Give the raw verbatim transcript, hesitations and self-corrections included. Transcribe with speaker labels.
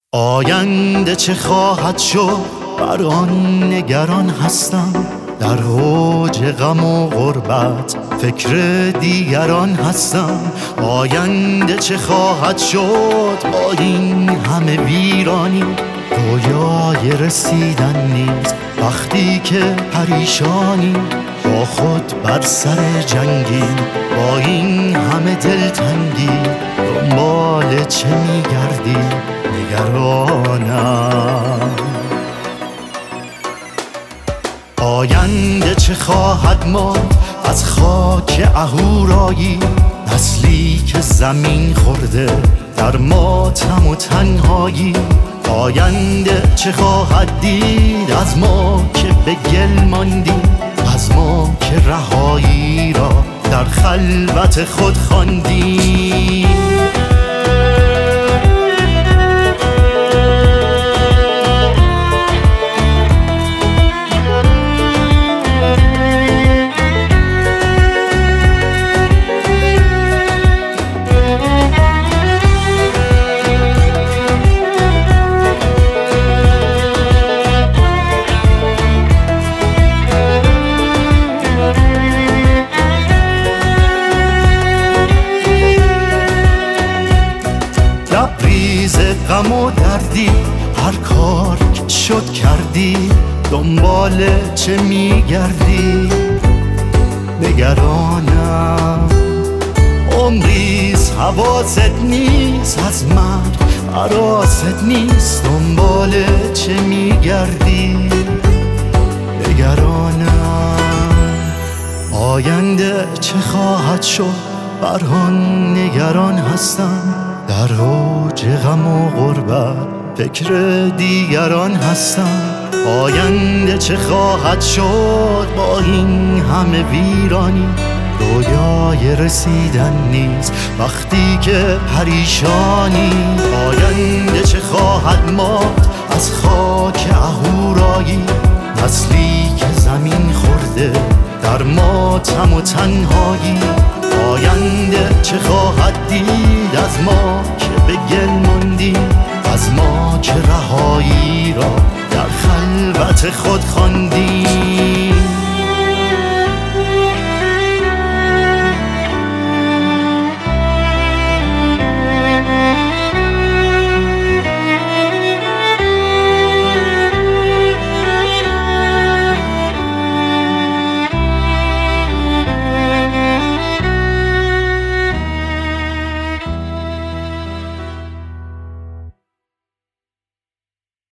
Speaker 1: آینده چه خواهد شد بر آن نگران هستم، در اوج غم و غربت فکر دیگران هستم. آینده چه خواهد شد با این همه ویرانی، رویای رسیدن نیست وقتی که پریشانی. با خود بر سر جنگی با این همه دلتنگی، دنبال چه میگردی نگرانم. آینده چه خواهد ماند از خاک اهورایی، نسلی که زمین خورده در ماتم و تنهایی. آینده چه خواهد دید از ما که به گل ماندیم، از ما که رهایی را در خلوت خود خواندیم. لبریز غم و دردی هر کار که شد کردی، دنبال چه میگردی نگرانم. عمریز حواست نیست از مرگ حراست نیست، دنبال چه میگردی نگرانم. آینده چه خواهد شد بر آن نگران هستم، در اوج غم و غربت فکر دیگران هستم. آینده چه خواهد شد با این همه ویرانی، رویای رسیدن نیست وقتی که پریشانی. آینده چه خواهد ماند از خاک اهورایی، نسلی که زمین خورده در ماتم و تنهایی. آینده چه خواهد دید از ما که به گل ماندیم، از ما که رهایی را در خلوت خود خواندیم.